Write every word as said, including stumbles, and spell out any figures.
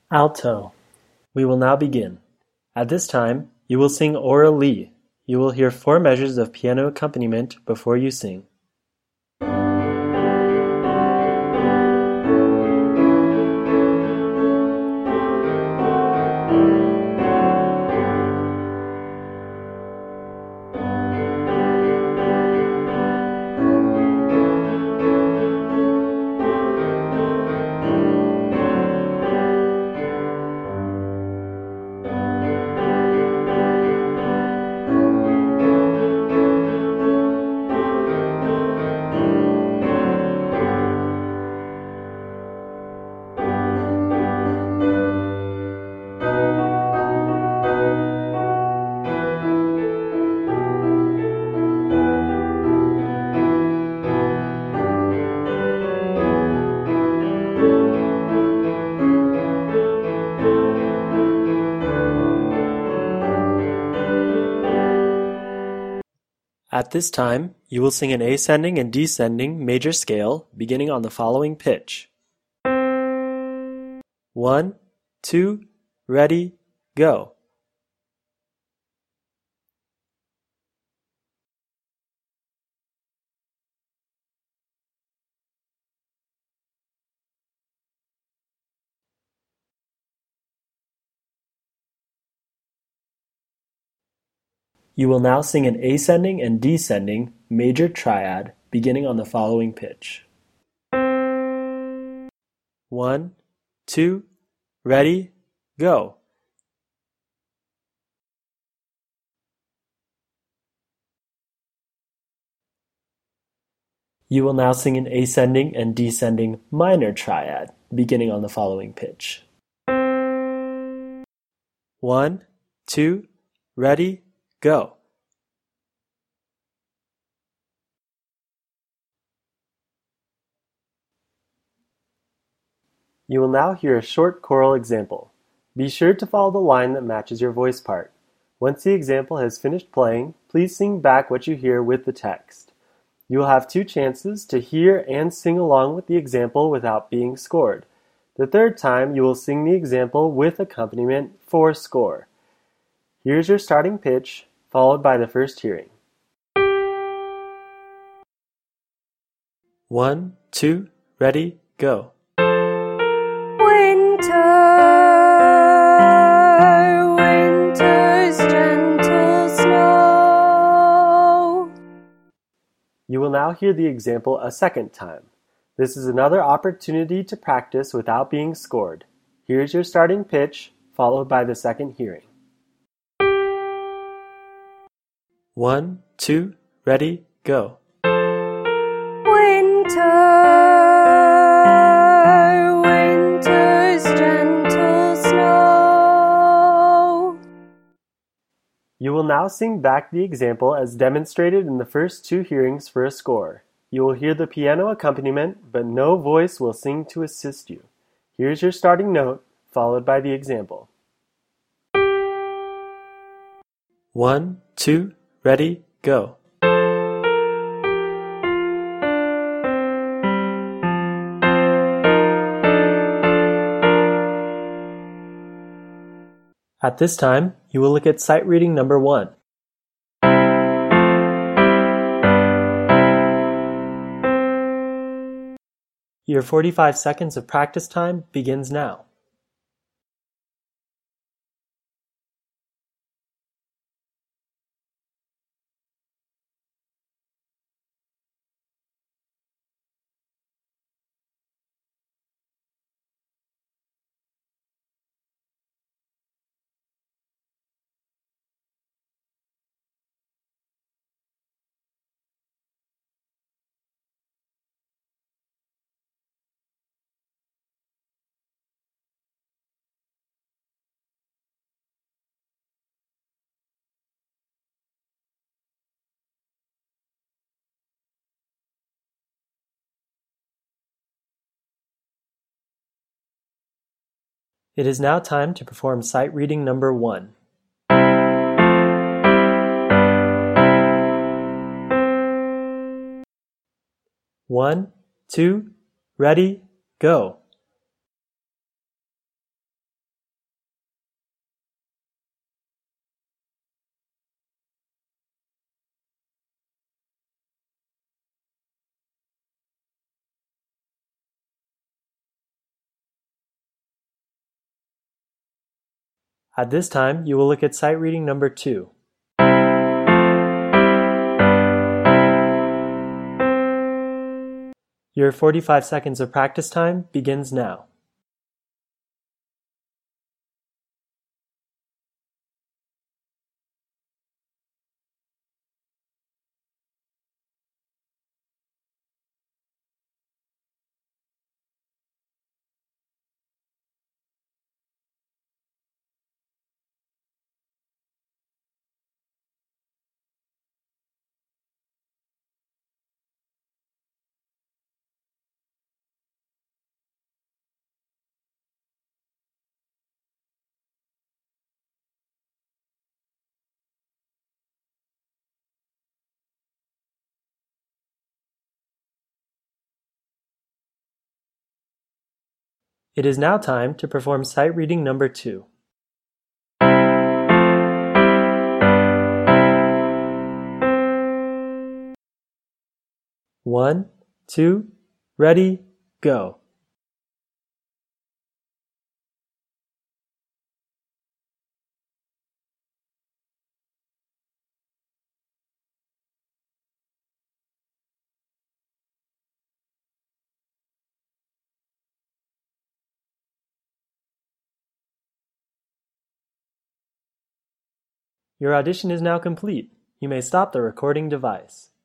Alto. We will now begin. At this time, you will sing orally. You will hear four measures of piano accompaniment before you sing. At this time, you will sing an ascending and descending major scale beginning on the following pitch. One, two, ready, go. You will now sing an ascending and descending major triad beginning on the following pitch. One, two, ready, go. You will now sing an ascending and descending minor triad beginning on the following pitch. One, two, ready, go. You will now hear a short choral example. Be sure to follow the line that matches your voice part. Once the example has finished playing, please sing back what you hear with the text. You will have two chances to hear and sing along with the example without being scored. The third time, you will sing the example with accompaniment for score. Here's your starting pitch, followed by the first hearing. One, two, ready, go. Winter, winter's gentle snow. You will now hear the example a second time. This is another opportunity to practice without being scored. Here's your starting pitch, followed by the second hearing. One, two, ready, go. Winter, winter's gentle snow. You will now sing back the example as demonstrated in the first two hearings for a score. You will hear the piano accompaniment, but no voice will sing to assist you. Here's your starting note, followed by the example. One, two, ready, go. At this time, you will look at sight reading number one. Your forty-five seconds of practice time begins now. It is now time to perform sight reading number one. One, two, ready, go. At this time, you will look at sight reading number two. Your forty-five seconds of practice time begins now. It is now time to perform sight reading number two. One, two, ready, go. Your audition is now complete. You may stop the recording device.